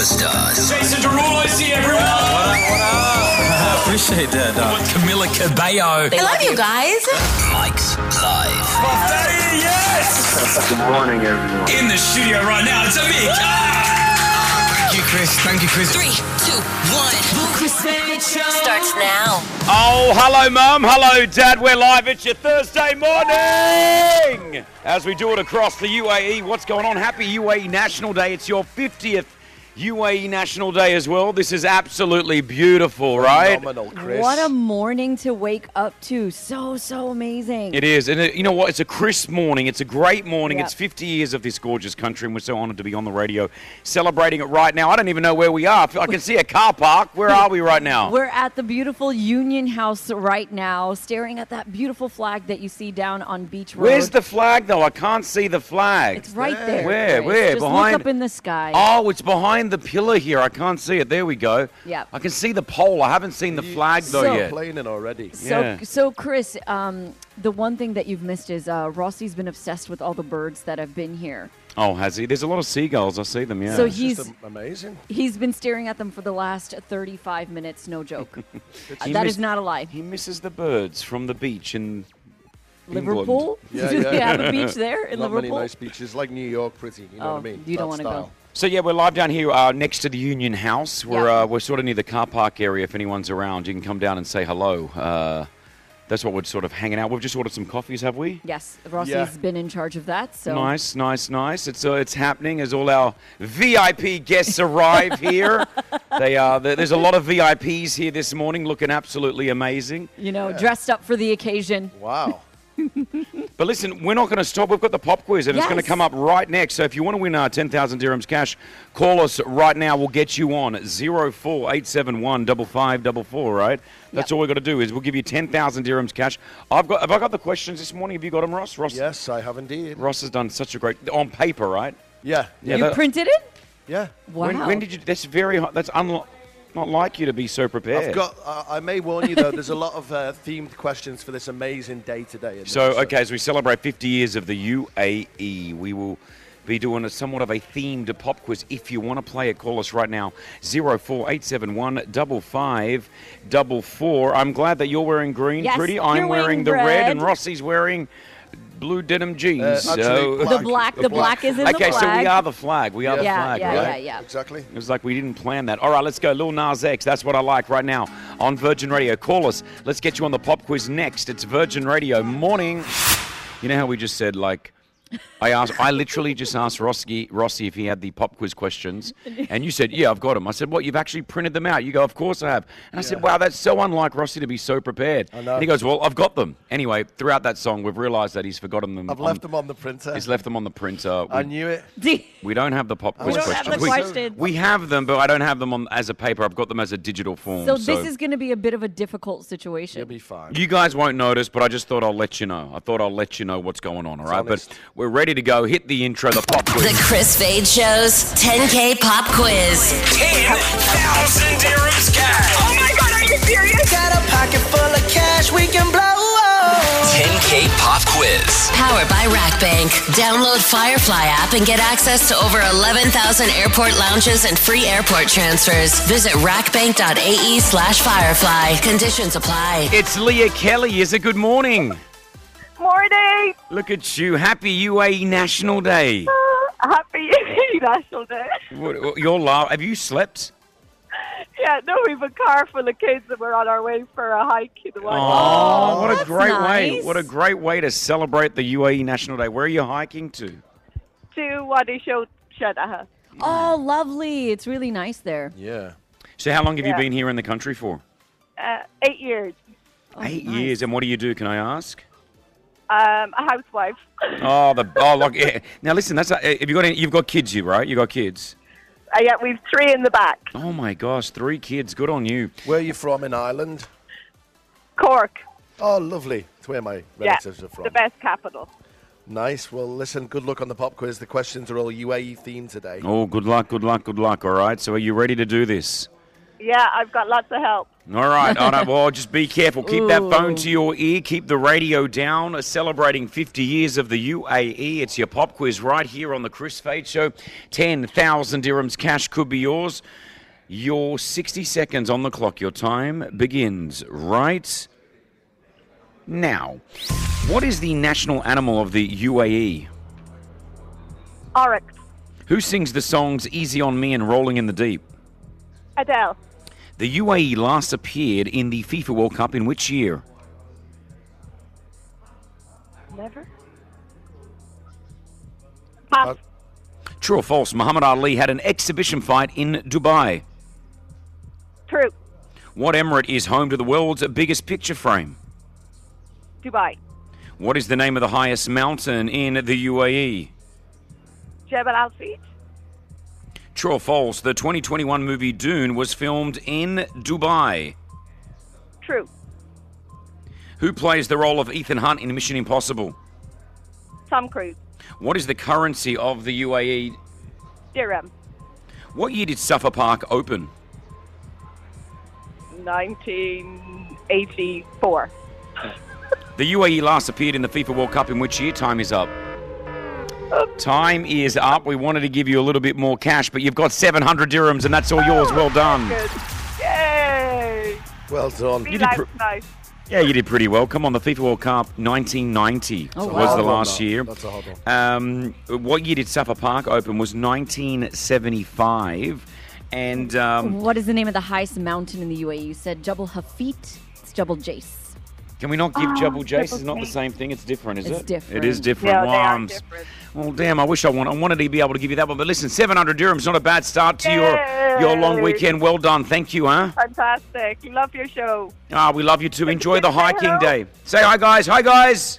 superstars. Jason Derulo's here, everyone. What up? Appreciate that. Camila Cabello. I love you guys. Mike's Live. Buff Daddy, yes. Good morning, everyone. In the studio right now, it's Amir. Thank you, Chris. Thank you, Chris. 3, 2, 1. Chris Fade Show starts now. Oh, hello, Mum. Hello, Dad. We're live. It's your Thursday morning. As we do it across the UAE. What's going on? Happy UAE National Day. It's your 50th UAE National Day as well. This is absolutely beautiful, right? Phenomenal, Chris. What a morning to wake up to. So amazing. It is. And you know what? It's a crisp morning. It's a great morning. Yep. It's 50 years of this gorgeous country, and we're so honored to be on the radio celebrating it right now. I don't even know where we are. I can see a car park. Where are we right now? We're at the beautiful Union House right now, staring at that beautiful flag that you see down on Beach Road. Where's the flag, though? I can't see the flag. It's right there. Where? Chris. Where? Just Behind? look up in the sky. Oh, it's behind the pillar here. I can't see it. There we go. Yep. I can see the pole. I haven't seen the flag, though, So- yet. Playing it already. So Chris, the one thing that you've missed is Rossi's been obsessed with all the birds that have been here. Oh, has he? There's a lot of seagulls. I see them, yeah. So It's he's just amazing. he's been staring at them for the last 35 minutes. No joke. He That miss- is not a lie. He misses the birds from the beach in England. Liverpool? Yeah, Do they yeah. have a beach there in Not many Liverpool? nice beaches, like New York, pretty. You know Oh, what I mean? you don't That wanna go. style. So, yeah, we're live down here next to the Union House. We're sort of near the car park area. If anyone's around, you can come down and say hello. That's what we're sort of hanging out. We've just ordered some coffees, have we? Yes, Rossi's Yeah. been in charge of that. So Nice. It's happening as all our VIP guests arrive here. There's a lot of VIPs here this morning, looking absolutely amazing. dressed up for the occasion. Wow. But listen, we're not going to stop. We've got the pop quiz, and it's going to Yes. come up right next. So if you want to win 10,000 dirhams cash, call us right now. We'll get you on 04871 5544. Right? That's all we've got to do is we'll give you 10,000 dirhams cash. Have I got the questions this morning? Have you got them, Ross? Yes, I have indeed. Ross has done such a great on paper, right? Yeah. Yeah, You that- printed it? Yeah. Wow. When did you? That's very hot. That's not like you to be so prepared. I've got. I may warn you though. There's a lot of themed questions for this amazing day today. So, okay, as we celebrate 50 years of the UAE, we will be doing somewhat of a themed pop quiz. If you want to play it, call us right now, 04871 5544. I'm glad that you're wearing green, Yes, Pretty. you're I'm wearing the red, red. and Rossi's wearing blue denim jeans. Actually, The black is in the okay, flag. so we are the flag. We are the flag, right? Yeah. Exactly. It was like we didn't plan that. All right, let's go. Lil Nas X. That's what I like right now on Virgin Radio. Call us. Let's get you on the pop quiz next. It's Virgin Radio morning. You know how we just said, like, I literally just asked Rossi if he had the pop quiz questions, and you said, yeah, I've got them. I said, what, you've actually printed them out? You go, of course I have. And I said, wow, that's so unlike Rossi to be so prepared. I know. And he goes, well, I've got them. Anyway, throughout that song, we've realised that he's forgotten them. I've left them on the printer. He's left them on the printer. I knew it. We don't have the pop quiz We don't questions. have the questions. We have them, but I don't have them on as a paper. I've got them as a digital form. So this is going to be a bit of a difficult situation. You'll be fine. You guys won't notice, but I just thought I'll let you know. I thought I'll let you know what's going on, all right? honest. But we're ready to go. Hit the intro, the pop quiz. The Chris Fade Show's 10K Pop Quiz. 10,000 dirhams cash. Oh my God, are you serious? Got a pocket full of cash we can blow. 10K Pop Quiz. Powered by RackBank. Download Firefly app and get access to over 11,000 airport lounges and free airport transfers. Visit rackbank.ae/firefly. Conditions apply. It's Leah Kelly. Is it good morning? Morning. Look at you. Happy UAE National Day. Happy National Day. Have you slept? Yeah, no, we have a car full of kids and we're on our way for a hike in the woods. Oh, what a that's great way. nice. What a great way to celebrate the UAE National Day. Where are you hiking to? To Wadi Shadaha. Oh, lovely. It's really nice there. Yeah. So how long have you Yeah. been here in the country for? 8 years. 8 nice. years. And what do you do, can I ask? A housewife. Yeah. Now listen, you've got kids, right? You got kids. Yeah, we've 3 in the back. Oh my gosh, 3 kids. Good on you. Where are you from in Ireland? Cork. Oh, lovely. It's where my relatives are from. The best capital. Nice. Well, listen, good luck on the pop quiz. The questions are all UAE themed today. Oh, good luck. All right. So are you ready to do this? Yeah, I've got lots of help. All right. Well, just be careful. Keep that phone to your ear. Keep the radio down. Celebrating 50 years of the UAE. It's your pop quiz right here on the Chris Fade Show. 10,000 dirhams cash could be yours. Your 60 seconds on the clock. Your time begins right now. What is the national animal of the UAE? Oryx. Who sings the songs Easy on Me and Rolling in the Deep? Adele. The UAE last appeared in the FIFA World Cup in which year? Never. Pass. True or false? Muhammad Ali had an exhibition fight in Dubai. True. What emirate is home to the world's biggest picture frame? Dubai. What is the name of the highest mountain in the UAE? Jebel Al Fayed. True or false? The 2021 movie Dune was filmed in Dubai. True. Who plays the role of Ethan Hunt in Mission Impossible? Tom Cruise. What is the currency of the UAE? Dirham. What year did Safa Park open? 1984. The UAE last appeared in the FIFA World Cup in which year? Time is up. Time is up. We wanted to give you a little bit more cash, but you've got 700 dirhams, and that's all yours. Well done. Good. Yay! Well done. Be nice. Yeah, you did pretty well. Come on, the FIFA World Cup 1990 was the last year. That's a hard one. What year did Safa Park open? Was 1975. And what is the name of the highest mountain in the UAE? You said Jebel Hafit. It's Jebel Jace. Can we not give Jebel Jace? It's not the same thing. It's different, is it? It's different. It is different. Yeah, they are different. Well, damn, I wish I wanted to be able to give you that one. But listen, 700 dirhams, not a bad start to your long weekend. Well done. Thank you, huh? Fantastic. Love your show. We love you too. Enjoy the hiking day. Say hi, guys. Hi, guys.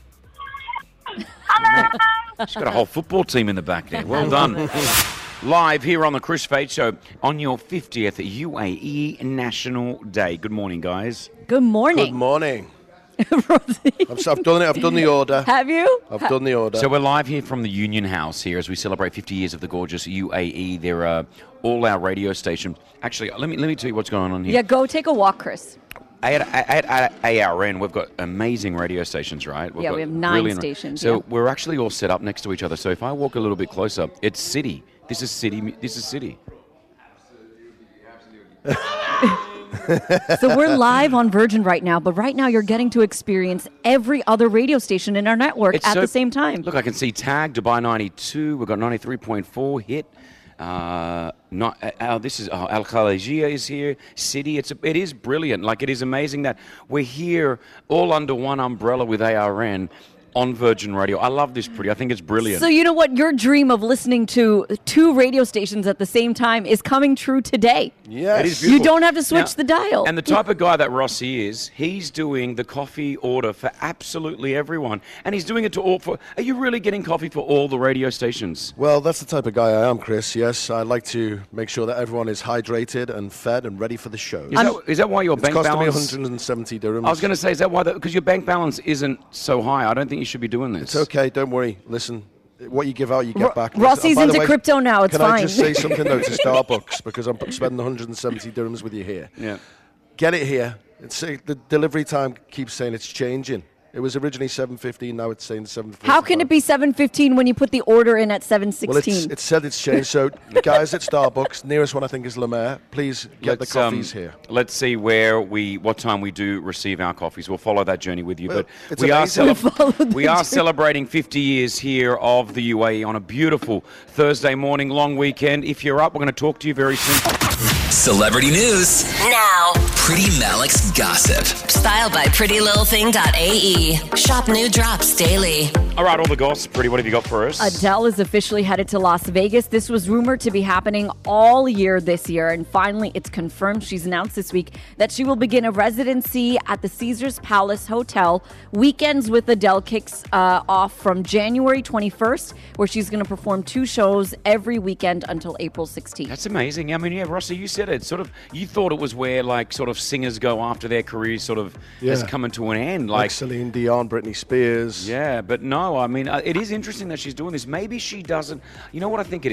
Hello. She's got a whole football team in the back there. Well done. Live here on the Chris Fade Show on your 50th UAE National Day. Good morning, guys. Good morning. Good morning. Rosie. I've done it. I've done the order. Have you? I've done the order. So we're live here from the Union House here as we celebrate 50 years of the gorgeous UAE. There are all our radio stations. Actually, let me tell you what's going on here. Yeah, go take a walk, Chris. At ARN, we've got amazing radio stations, right? We have 9 stations. So we're actually all set up next to each other. So if I walk a little bit closer, it's city. This is city. This is city. So we're live on Virgin right now, but right now you're getting to experience every other radio station in our network at the same time. Look, I can see Tag, Dubai 92. We've got 93.4 Hit. This is Al Khalajia is here. City. It is brilliant. Like, it is amazing that we're here all under one umbrella with ARN on Virgin Radio. I love this, Pretty. I think it's brilliant. So you know what? Your dream of listening to 2 radio stations at the same time is coming true today. Yes. It is beautiful. You don't have to switch the dial. And the type of guy that Rossi is, he's doing the coffee order for absolutely everyone. And he's doing it to all are you really getting coffee for all the radio stations? Well, that's the type of guy I am, Chris. Yes, I like to make sure that everyone is hydrated and fed and ready for the show. Is that why your bank balance... It's costing me 170 dirhams. I was going to say, is that why... Because your bank balance isn't so high. I don't think you should be doing this. It's okay. Don't worry. Listen, what you give out, you get back. Rossi's By the into way, crypto now. It's can fine. I just say something, though, to Starbucks? Because I'm spending 170 dirhams with you here. Yeah. Get it here. The delivery time keeps saying it's changing. It was originally 7:15, now it's saying 7:15. How can it be 7:15 when you put the order in at 7:16? Well, it said it's changed. So, guys at Starbucks, nearest one I think is Lemaire. Please get the coffees here. Let's see what time we do receive our coffees. We'll follow that journey with you. Well, but we are celebrating 50 years here of the UAE on a beautiful Thursday morning, long weekend. If you're up, we're going to talk to you very soon. Celebrity news. Now. Pretty Malik's gossip. Styled by PrettyLittleThing.ae. Shop new drops daily. All right, all the gossip. Pretty, what have you got for us? Adele is officially headed to Las Vegas. This was rumored to be happening all year this year, and finally it's confirmed. She's announced this week that she will begin a residency at the Caesars Palace Hotel. Weekends with Adele kicks off from January 21st, where she's going to perform 2 shows every weekend until April 16th. That's amazing. I mean, yeah, Rossi, you said it. Sort of, you thought it was where, like, sort of singers go after their careers sort of has coming to an end. Like Celine Dion, Britney Spears. Yeah, but no, I mean, it is interesting that she's doing this. Maybe she doesn't. You know what I think it is?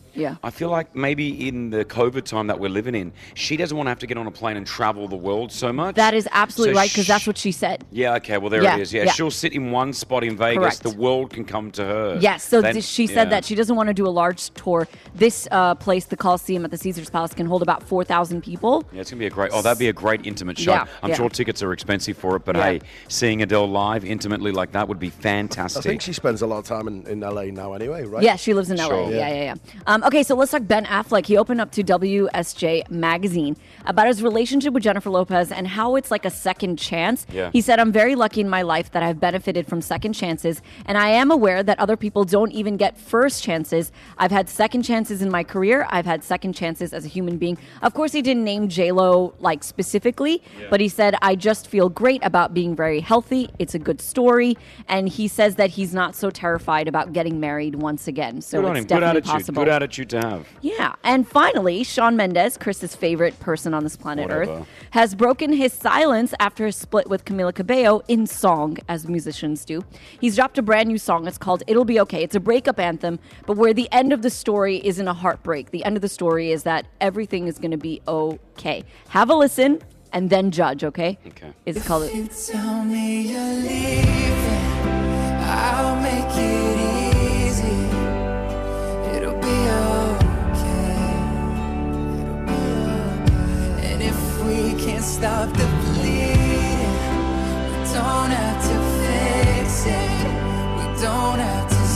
Yeah. I feel like maybe in the COVID time that we're living in, she doesn't want to have to get on a plane and travel the world so much. That is absolutely So right, because that's what she said. Yeah, okay, well, there Yeah, it is. Yeah, yeah. she'll sit in one spot in Vegas. Correct. The world can come to her. Yes, so Then- she said yeah. that she doesn't want to do a large tour. This place, the Coliseum at the Caesars Palace, can hold about 4,000 people. Yeah, it's going to be a great... Oh, that'd be a great intimate show. Yeah, I'm yeah. sure tickets are expensive for it, but Yeah. hey, seeing Adele live intimately like that would be fantastic. I think she spends a lot of time in LA now anyway, right? Yeah, she lives in LA. Sure. Yeah. Okay, so let's talk Ben Affleck. He opened up to WSJ Magazine about his relationship with Jennifer Lopez and how it's like a second chance. Yeah. He said, "I'm very lucky in my life that I've benefited from second chances, and I am aware that other people don't even get first chances. I've had second chances in my career. I've had second chances as a human being." Of course, he didn't name J-Lo like specifically, but he said, "I just feel great about being very healthy. It's a good story." And he says that he's not so terrified about getting married once again. So Good on it's him. Good definitely attitude. possible. Good attitude to have. Yeah. And finally, Shawn Mendes, Chris's favorite person on this planet Whatever. Earth, has broken his silence after his split with Camila Cabello in song, as musicians do. He's dropped a brand new song. It's called It'll Be Okay. It's a breakup anthem, but where the end of the story isn't a heartbreak. The end of the story is that everything is going to be okay. Have a listen and then judge, okay? Okay. It's called... You tell me you're leaving, I'll make it easy. It'll be okay. It'll be okay. And if we can't stop the bleeding, we don't have to fix it. We don't have to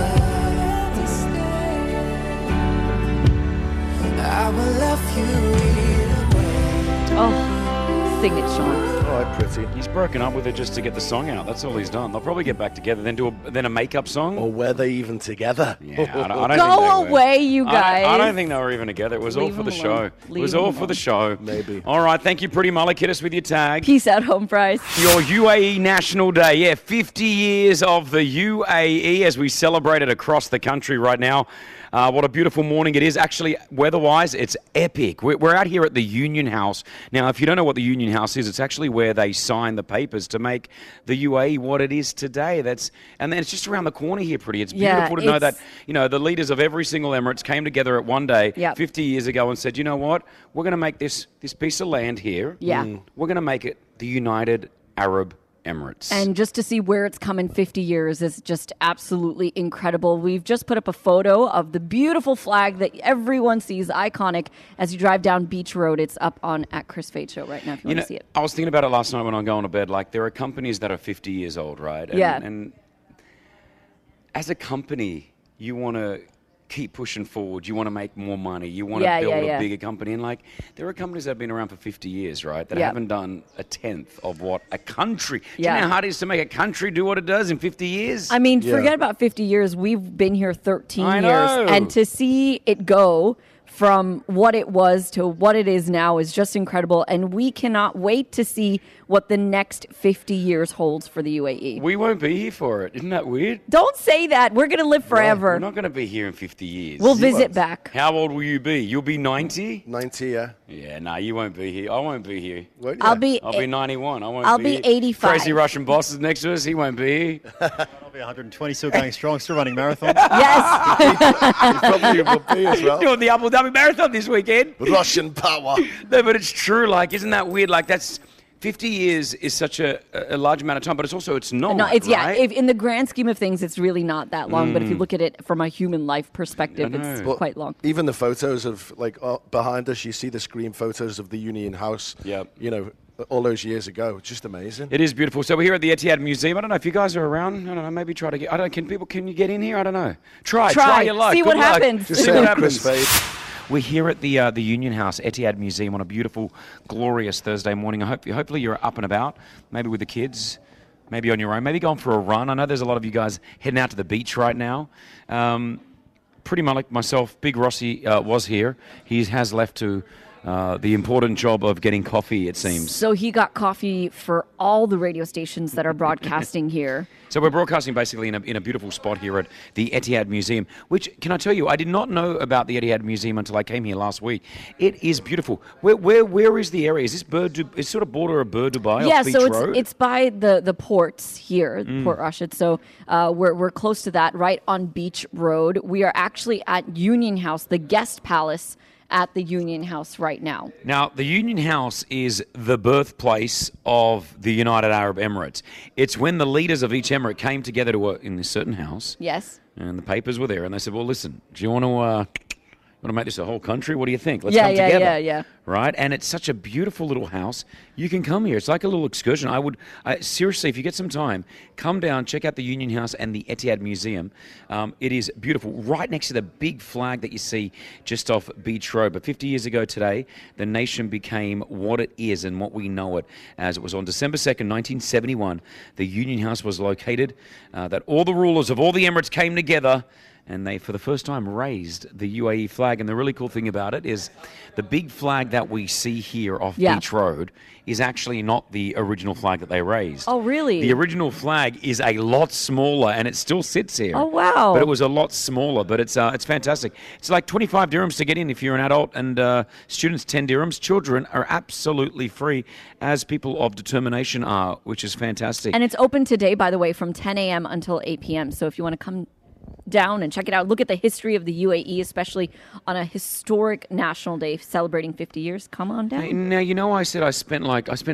stay. I will love you either way. Oh, sing it, Shawn. All right, pretty. He's broken up with her just to get the song out. That's all he's done. They'll probably get back together, then do a makeup song. Or were they even together? Yeah, I don't think Go they were. away, you guys. I don't think they were even together. It was all Leave for the them show. alone. It Leave was them all for alone. the show. Maybe. All right, thank you, Pretty Mullet. Hit us with your tag. Peace out, home price. Your UAE National Day. Yeah, 50 years of the UAE as we celebrate it across the country right now. What a beautiful morning it is. Actually, weather-wise, it's epic. We're out here at the Union House. Now, if you don't know what the Union House is, it's actually where they sign the papers to make the UAE what it is today. And then it's just around the corner here, Pretty. It's beautiful to know that, the leaders of every single Emirates came together at one day 50 years ago and said, you know what? We're going to make this piece of land here. Yeah. We're going to make it the United Arab Emirates. And just to see where it's come in 50 years is just absolutely incredible. We've just put up a photo of the beautiful flag that everyone sees, iconic, as you drive down Beach Road. It's up on at Chris Fade Show right now if you want to see it. I was thinking about it last night when I'm going to bed. Like, there are companies that are 50 years old, right? And as a company, you want to keep pushing forward. You want to make more money. You want to build a bigger company. And like, there are companies that have been around for 50 years, right? That haven't done a tenth of what a country. Do you know how hard it is to make a country do what it does in 50 years? I mean, forget about 50 years. We've been here 13 I years. know. And to see it go from what it was to what it is now is just incredible. And we cannot wait to see what the next 50 years holds for the UAE. We won't be here for it. Isn't that weird? Don't say that. We're going to live forever. We're not going to be here in 50 years. We'll visit back. How old will you be? You'll be 90? 90, yeah. Yeah, no, you won't be here. I won't be here. Won't you? I'll be 91. I won't I'll be be here. 85. Crazy Russian boss is next to us. He won't be here. I'll be 120, still going strong, still running marathons. Yes. Probably will be as well. Doing the Abu Dhabi Marathon this weekend. Russian power. No, but it's true. Like, isn't that weird? Like, that's 50 years is such a large amount of time, but it's not. No, it's right? if in the grand scheme of things, it's really not that long. But if you look at it from a human life perspective, it's quite long. Even the photos of, like, behind us, you see the screen photos of the Union House. Yep. You know, all those years ago. It's just amazing. It is beautiful. So we're here at the Etihad Museum. I don't know if you guys are around. I don't know. Maybe try to get. Can you get in here? I don't know. Try your luck. See Good what luck. happens. Just See say what it, Chris happens. Fade. We're here at the Union House, Etihad Museum, on a beautiful, glorious Thursday morning. Hopefully you're up and about, maybe with the kids, maybe on your own, maybe going for a run. I know there's a lot of you guys heading out to the beach right now. Pretty much like myself, Big Rossi was here. He has left to the important job of getting coffee, it seems. So he got coffee for all the radio stations that are broadcasting here. So we're broadcasting basically in a beautiful spot here at the Etihad Museum, which, can I tell you, I did not know about the Etihad Museum until I came here last week. It is beautiful. Where is the area? Is this is sort of border of Bur Dubai Yeah, off Beach so Road? it's by the ports here, Port Rashid. So we're close to that, right on Beach Road. We are actually at Union House, the guest palace at the Union House right now. Now, the Union House is the birthplace of the United Arab Emirates. It's when the leaders of each emirate came together to work in this certain house. Yes. And the papers were there, and they said, well, listen, do you want to make this a whole country? What do you think? Let's come together. Yeah. Right? And it's such a beautiful little house. You can come here. It's like a little excursion. Seriously, if you get some time, come down, check out the Union House and the Etihad Museum. It is beautiful. Right next to the big flag that you see just off Beach Road. But 50 years ago today, the nation became what it is and what we know it as. It was on December 2nd, 1971, the Union House was located, that all the rulers of all the Emirates came together, and they, for the first time, raised the UAE flag. And the really cool thing about it is the big flag that we see here off Beach Road is actually not the original flag that they raised. Oh, really? The original flag is a lot smaller, and it still sits here. Oh, wow. But it was a lot smaller, but it's fantastic. It's like 25 dirhams to get in if you're an adult, and students 10 dirhams. Children are absolutely free, as people of determination are, which is fantastic. And it's open today, by the way, from 10 a.m. until 8 p.m. So if you want to come down and check it out, look at the history of the UAE, especially on a historic national day celebrating 50 years. Come on down. Now, you know, I said I spent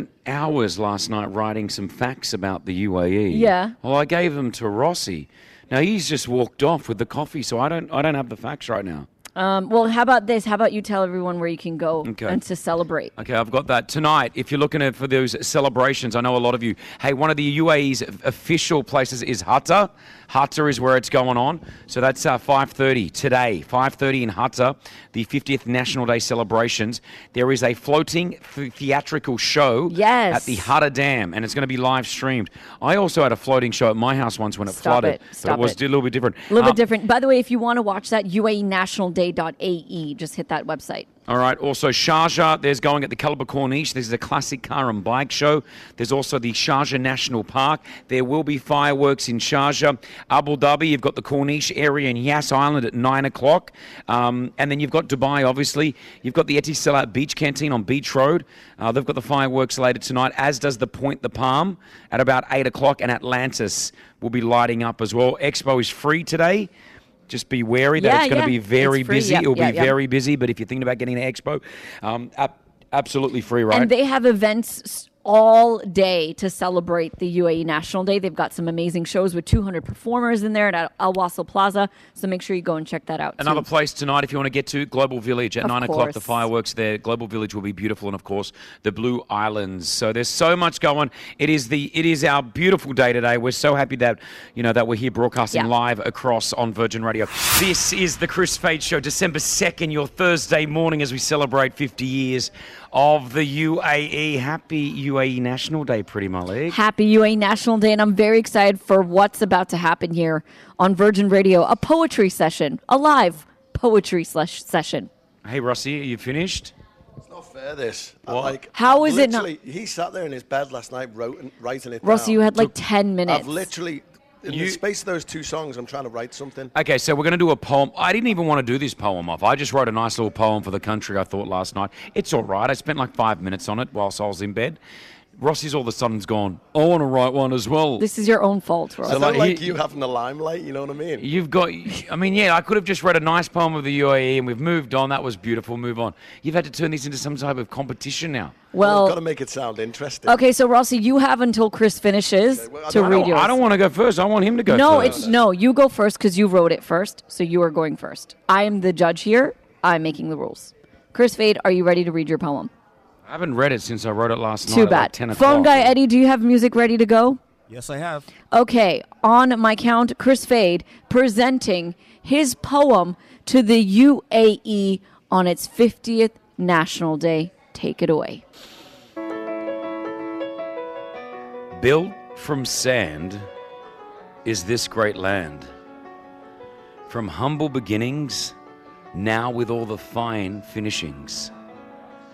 hours last night writing some facts about the UAE. Yeah. Well, I gave them to Rossi. Now he's just walked off with the coffee, so I don't have the facts right now. Well, how about this? How about you tell everyone where you can go and to celebrate? Okay, I've got that. Tonight, if you're looking for those celebrations, I know a lot of you, hey, one of the UAE's official places is Hatta. Hatta is where it's going on. So that's 5:30 today, 5:30 in Hatta, the 50th National Day celebrations. There is a floating theatrical show at the Hatta Dam, and it's going to be live streamed. I also had a floating show at my house once when it flooded. But it was a little bit different. A little bit different. By the way, if you want to watch that, UAEnationalday.ae, just hit that website. All right. Also, Sharjah, there's going at the Calibre Corniche. This is a classic car and bike show. There's also the Sharjah National Park. There will be fireworks in Sharjah. Abu Dhabi, you've got the Corniche area in Yas Island at 9 o'clock. And then you've got Dubai, obviously. You've got the Etisalat Beach Canteen on Beach Road. They've got the fireworks later tonight, as does the Point the Palm at about 8 o'clock. And Atlantis will be lighting up as well. Expo is free today. Just be wary that it's going to be very busy. It'll be very busy, but if you're thinking about getting to Expo, absolutely free, right? And they have events all day to celebrate the UAE National Day. They've got some amazing shows with 200 performers in there at Al Wasl Plaza, so make sure you go and check that out. Another place tonight, if you want to get to, Global Village at 9 o'clock, the fireworks there. Global Village will be beautiful, and of course, the Blue Islands. So there's so much going. It is our beautiful day today. We're so happy that, that we're here broadcasting live across on Virgin Radio. This is the Chris Fade Show, December 2nd, your Thursday morning as we celebrate 50 years of the UAE. Happy UAE National Day, Pretty Malik. Happy UAE National Day, and I'm very excited for what's about to happen here on Virgin Radio. A poetry session, a live poetry session. Hey, Rossi, are you finished? It's not fair, this. How is it not? He sat there in his bed last night writing it Rossi, down. you had like 10 minutes. I've literally... In the space of those two songs, I'm trying to write something. Okay, so we're going to do a poem. I didn't even want to do this poem off. I just wrote a nice little poem for the country, I thought, last night. It's all right. I spent like 5 minutes on it whilst I was in bed. Rossi's all of a sudden's gone, I want to write one as well. This is your own fault, Rossi. I don't like you having the limelight, you know what I mean? I could have just read a nice poem of the UAE and we've moved on. That was beautiful. Move on. You've had to turn this into some type of competition now. Well, I've got to make it sound interesting. Okay, so Rossi, you have until Chris finishes to read yours. I don't want to go first. I want him to go first. No, you go first because you wrote it first, so you are going first. I am the judge here. I'm making the rules. Chris Fade, are you ready to read your poem? I haven't read it since I wrote it last night. Too bad. Like 10 o'clock. Phone guy Eddie, do you have music ready to go? Yes, I have. Okay, on my count, Chris Fade presenting his poem to the UAE on its 50th National Day. Take it away. Built from sand is this great land. From humble beginnings, now with all the fine finishings.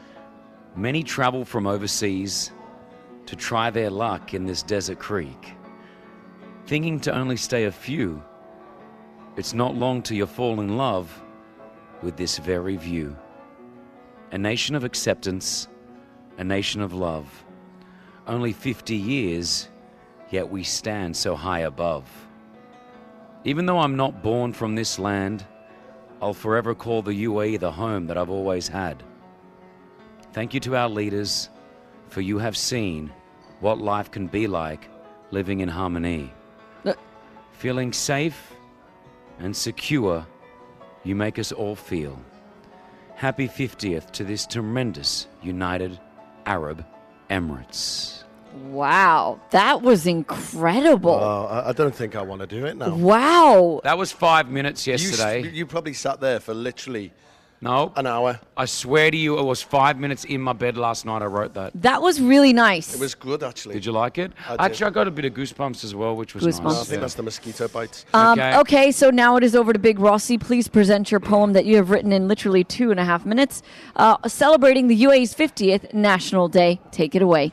Many travel from overseas to try their luck in this desert creek, thinking to only stay a few. It's not long till you fall in love with this very view. A nation of acceptance, a nation of love. Only 50 years, yet we stand so high above. Even though I'm not born from this land, I'll forever call the UAE the home that I've always had. Thank you to our leaders, for you have seen what life can be like living in harmony. Feeling safe and secure, you make us all feel. Happy 50th to this tremendous United Arab Emirates. Wow, that was incredible. I don't think I want to do it now. Wow. That was 5 minutes yesterday. You probably sat there for literally No. an hour. I swear to you, it was 5 minutes in my bed last night. I wrote that. That was really nice. It was good, actually. Did you like it? I did. Actually, I got a bit of goosebumps as well, which was Goosebumps. nice. I think that's the mosquito bites. Okay, so now it is over to Big Rossi. Please present your poem that you have written in literally 2.5 minutes, celebrating the UAE's 50th National Day. Take it away.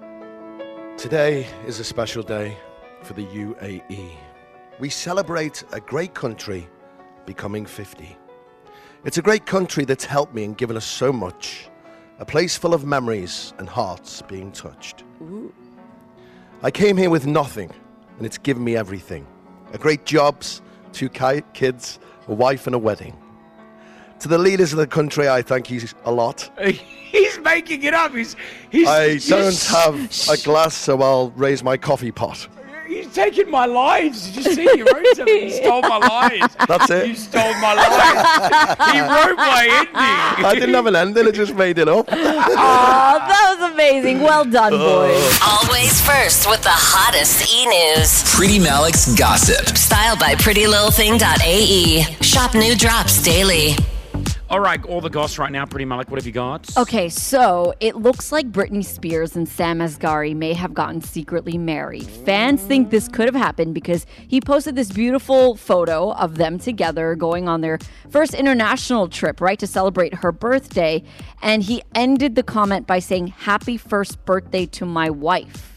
Today is a special day for the UAE. We celebrate a great country becoming 50. It's a great country that's helped me and given us so much. A place full of memories and hearts being touched. I came here with nothing, and it's given me everything. A great jobs, 2 kids, a wife and a wedding. To the leaders of the country, I thank you a lot. He's making it up. He's I don't have a glass, so I'll raise my coffee pot. He's taking my lines. Did you see? He wrote something. He stole my lines. That's it. You stole my lines. He wrote my ending. I didn't have an ending, I just made it up. Oh, that was amazing. Well done, boys. Always first with the hottest e-news. Pretty Malik's Gossip. Styled by PrettyLittleThing.ae. Shop new drops daily. All right, all the goss right now, Pretty Malik. What have you got? Okay, so it looks like Britney Spears and Sam Asghari may have gotten secretly married. Fans think this could have happened because he posted this beautiful photo of them together going on their first international trip, right, to celebrate her birthday. And he ended the comment by saying, "Happy first birthday to my wife."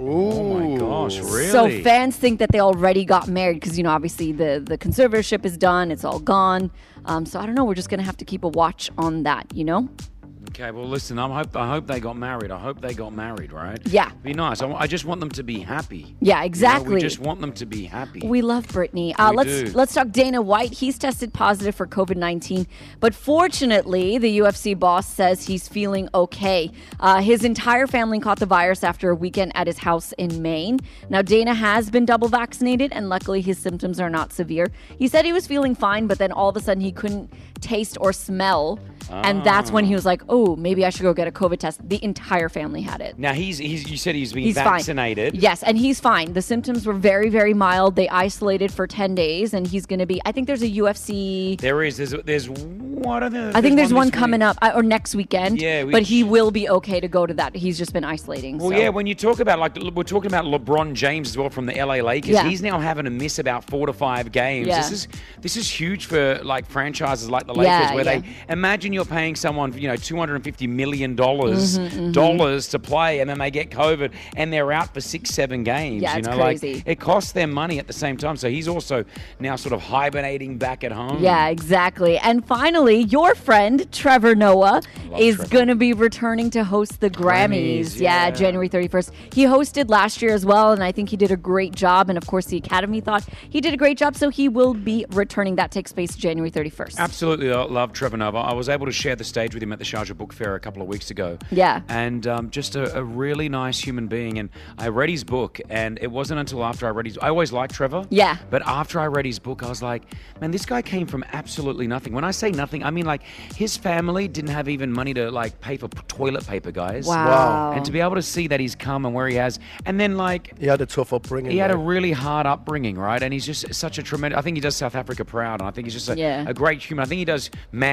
Oh my gosh, really? So fans think that they already got married because, obviously the conservatorship is done. It's all gone. So I don't know. We're just going to have to keep a watch on that, Okay, well, listen, I hope they got married. I hope they got married, right? Yeah. Be nice. I just want them to be happy. Yeah, exactly. We just want them to be happy. We love Britney. do. Let's talk Dana White. He's tested positive for COVID-19, but fortunately, the UFC boss says he's feeling okay. His entire family caught the virus after a weekend at his house in Maine. Now, Dana has been double vaccinated, and luckily his symptoms are not severe. He said he was feeling fine, but then all of a sudden he couldn't taste or smell. And that's when he was like, oh, maybe I should go get a COVID test. The entire family had it. Now, you said he's been vaccinated. Fine. Yes, and he's fine. The symptoms were very, very mild. They isolated for 10 days, and he's going to be, I think there's a UFC. There is. There's what are the? I think there's one coming up, or next weekend. Yeah. But he will be okay to go to that. He's just been isolating. Well, so. yeah, when you talk about, we're talking about LeBron James as well from the LA Lakers. Yeah. He's now having to miss about 4 to 5 games. Yeah. This is huge for, franchises like the Lakers, where yeah. they imagine you're paying someone, $250 million dollars to play, and then they get COVID, and they're out for 6-7 games. Yeah, it's crazy. It costs them money at the same time. So he's also now sort of hibernating back at home. Yeah, exactly. And finally, your friend, Trevor Noah, is going to be returning to host the Grammys. Yeah, January 31st. He hosted last year as well, and I think he did a great job. And of course, the Academy thought he did a great job, so he will be returning. That takes place January 31st. Absolutely love Trevor Noah. I was able to share the stage with him at the Sharjah Book Fair a couple of weeks ago. Yeah. And just a really nice human being. And I read his book, and it wasn't until after I read his... I always liked Trevor. Yeah. But after I read his book, I was like, man, this guy came from absolutely nothing. When I say nothing, I mean, his family didn't have even money to, pay for toilet paper, guys. Wow. And to be able to see that he's come and where he has... And then, He had a tough upbringing. He had a really hard upbringing, right? And he's just such a tremendous... I think he does South Africa proud, and I think he's just a great human. I think he does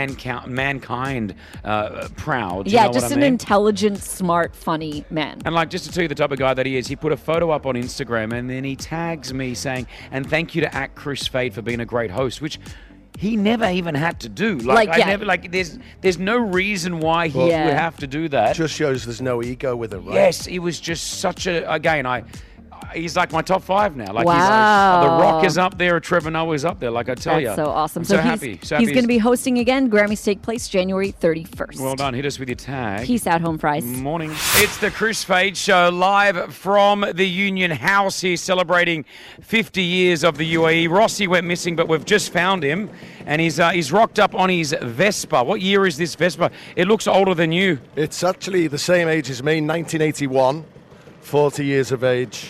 mankind proud. Yeah, you know just what I an mean? intelligent, smart, funny man. And just to tell you the type of guy that he is, he put a photo up on Instagram and then he tags me saying, and thank you to @ChrisFade for being a great host, which he never even had to do. There's no reason why he would have to do that. Just shows there's no ego with him, right? Yes, he was just such a. Again, he's like my top 5 now. Like Wow. The Rock is up there, Trevor Noah is up there. Like I tell you, That's so awesome. I'm so happy. He's going to be hosting again. Grammys take place January 31st. Well done. Hit us with your tag. Peace out, home fries. Morning. It's the Chris Fade Show live from the Union House here, celebrating 50 years of the UAE. Rossi went missing, but we've just found him, and he's rocked up on his Vespa. What year is this Vespa? It looks older than you. It's actually the same age as me, 1981, 40 years of age.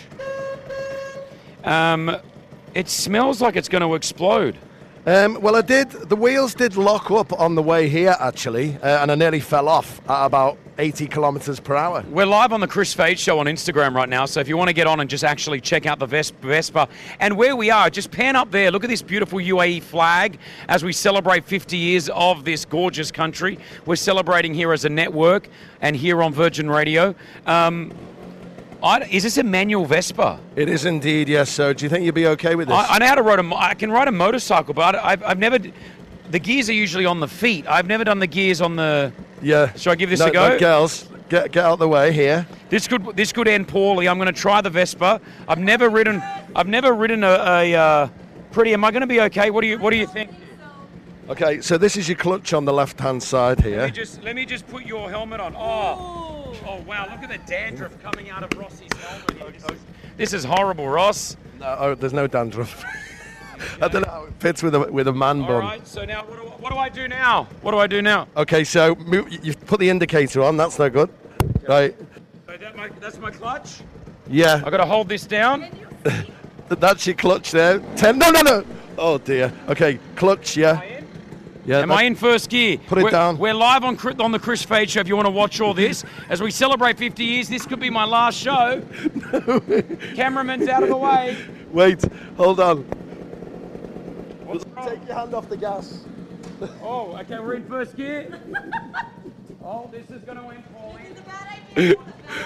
It smells like it's going to explode. Well, the wheels did lock up on the way here, actually, and I nearly fell off at about 80 kilometers per hour. We're live on the Chris Fade Show on Instagram right now, so if you want to get on and just actually check out the Vespa and where we are, just pan up there. Look at this beautiful UAE flag as we celebrate 50 years of this gorgeous country. We're celebrating here as a network and here on Virgin Radio. Is this a manual Vespa? It is indeed, yes. So do you think you'll be okay with this? I know how to ride I can ride a motorcycle, but I've never... The gears are usually on the feet. I've never done the gears on the... Yeah. Should I give this a go? No, girls, get out the way here. This could end poorly. I'm going to try the Vespa. I've never ridden a pretty... Am I going to be okay? What do you think? Okay, so this is your clutch on the left-hand side here. Let me just put your helmet on. Oh wow, look at the dandruff coming out of Rossi's helmet here. This is horrible, Ross. No, there's no dandruff. I don't know how it fits with a man bun. All right, so now what do I do now? What do I do now? Okay, so you've put the indicator on. That's no good. Right. So that's my clutch? Yeah. I got to hold this down? That's your clutch there. No. Oh, dear. Okay, clutch, yeah. Yeah, Am I in first gear? Put it down. We're live on the Chris Fade Show if you want to watch all this. As we celebrate 50 years, this could be my last show. No. Cameraman's out of the way. Wait, hold on. Take your hand off the gas. Oh, okay, we're in first gear. Oh, this is going to end poorly.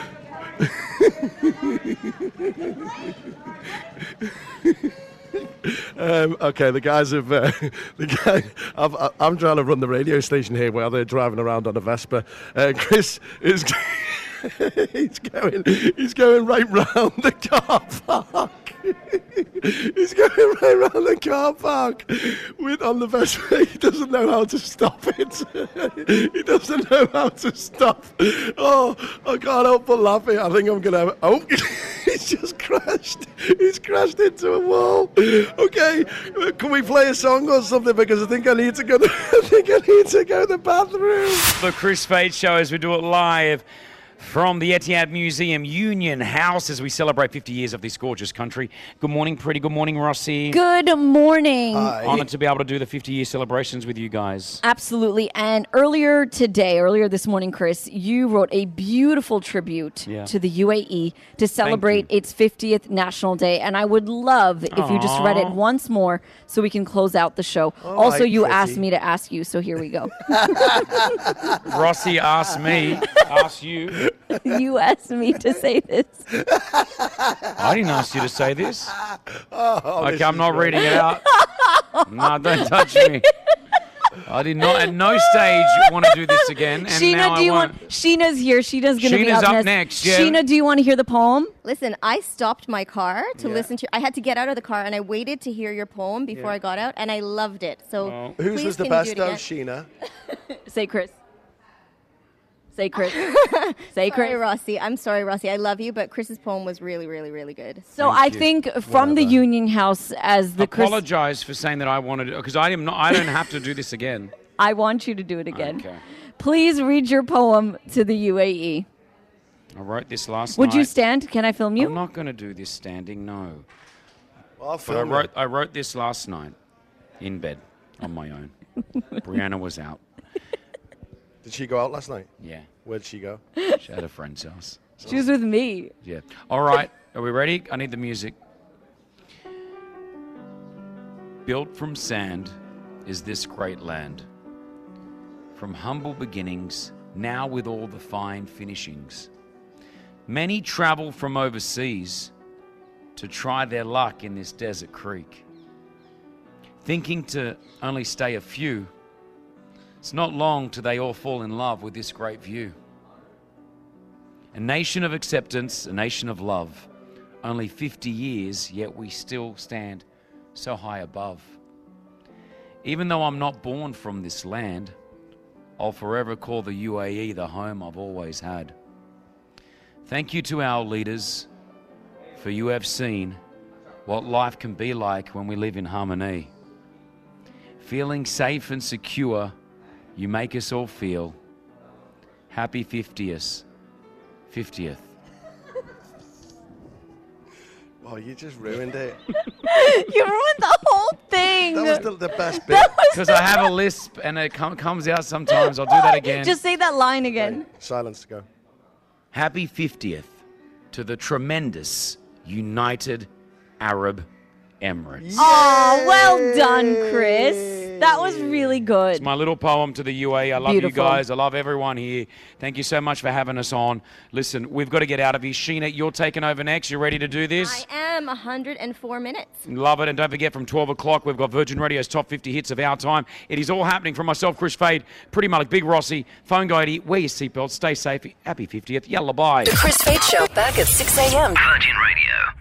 Okay, the guys have. I'm trying to run the radio station here while they're driving around on a Vespa. Chris is. He's going right round the car park. He's going right round the car park on the Vespa. He doesn't know how to stop it. He doesn't know how to stop. Oh, I can't help but laughing. I think I'm gonna. Oh, he's just crashed. He's crashed into a wall. Okay, can we play a song or something? Because I think I need to go. I think I need to go to the bathroom. The Chris Fade Show as we do it live from the Etihad Museum Union House as we celebrate 50 years of this gorgeous country. Good morning, Pretty. Good morning, Rossi. Good morning. Honored to be able to do the 50-year celebrations with you guys. Absolutely. And earlier this morning, Chris, you wrote a beautiful tribute to the UAE to celebrate its 50th National Day. And I would love if you just read it once more so we can close out the show. Also, you asked me to ask you, so here we go. Rossi asked you. You asked me to say this. I didn't ask you to say this. Okay, I'm not reading it out. No, don't touch me. I did not at no stage want to do this again. And Sheena, now do you I won't. want? Sheena's here. Sheena's going to be up next. Yeah. Sheena, do you want to hear the poem? Listen, I stopped my car to listen to. I had to get out of the car and I waited to hear your poem before I got out, and I loved it. So whose was the best though, Sheena? Say Chris. Say Chris. Sorry, Rossi. I'm sorry, Rossi. I love you, but Chris's poem was really, really, really good. So I think from the Union House as the apologize for saying that I wanted to, because I don't have to do this again. I want you to do it again. Okay. Please read your poem to the UAE. I wrote this last night. Would you stand? Can I film you? I'm not going to do this standing, no. Well, but I wrote this last night in bed on my own. Brianna was out. Did she go out last night? Yeah. Where'd she go? She had a friend's house. She was with me. Yeah. All right. Are we ready? I need the music. Built from sand is this great land. From humble beginnings, now with all the fine finishings. Many travel from overseas to try their luck in this desert creek. thinking to only stay a few. It's not long till they all fall in love with this great view. A nation of acceptance, a nation of love. Only 50 years, yet we still stand so high above. Even though I'm not born from this land, I'll forever call the UAE the home I've always had. Thank you to our leaders, for you have seen what life can be like when we live in harmony. Feeling safe and secure, you make us all feel. Happy 50th. Oh, you just ruined it. You ruined the whole thing. That was the best bit. Because I have a lisp and it comes out sometimes. I'll do that again. Just say that line again. Silence to go. Happy 50th to the tremendous United Arab Emirates. Oh, well done, Chris. That was really good. It's my little poem to the UAE. I love Beautiful. you guys. I love everyone here. Thank you so much for having us on. Listen, we've got to get out of here. Sheena, you're taking over next. You ready to do this? I am 104 minutes. Love it. And don't forget, from 12 o'clock, we've got Virgin Radio's top 50 hits of our time. It is all happening from myself, Chris Fade, Pretty Malik, Big Rossi, Phone Guide. Wear your seatbelts. Stay safe. Happy 50th. Yalla, bye. The Chris Fade Show back at 6 a.m. Virgin Radio.